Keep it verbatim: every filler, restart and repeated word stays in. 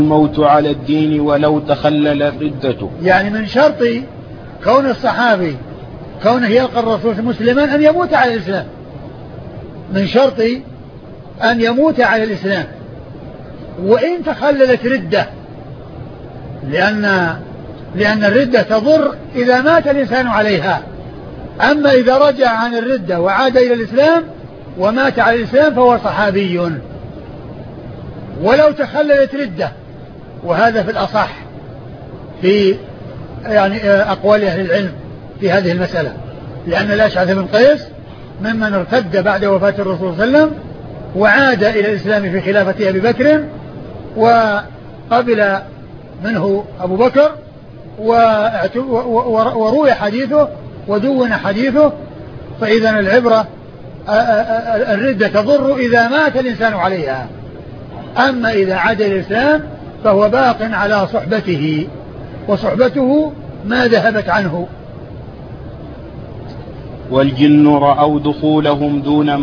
الموت على الدين ولو تخلل ردته. يعني من شرط كون الصحابي كونه يلقى الرسول مسلما أن يموت على الإسلام، من شرط أن يموت على الإسلام، وإن تخللت ردة، لأن لأن الردة تضر إذا مات الإنسان عليها. أما إذا رجع عن الردة وعاد إلى الإسلام ومات على الإسلام فهو صحابي. ولو تخللت ردة، وهذا في الأصح في يعني أقوال أهل العلم في هذه المسألة، لأن الأشعث بن قيس ممن ارتد بعد وفاة الرسول صلى الله عليه وسلم وعاد إلى الإسلام في خلافة أبي بكر، وقبل منه أبو بكر وروي حديثه ودون حديثه. فإذا العبرة الردة تضر إذا مات الإنسان عليها، أما إذا عاد إلى الإسلام فهو باق على صحبته، وصحبته ما ذهبت عنه. والجن رأوا دخولهم دون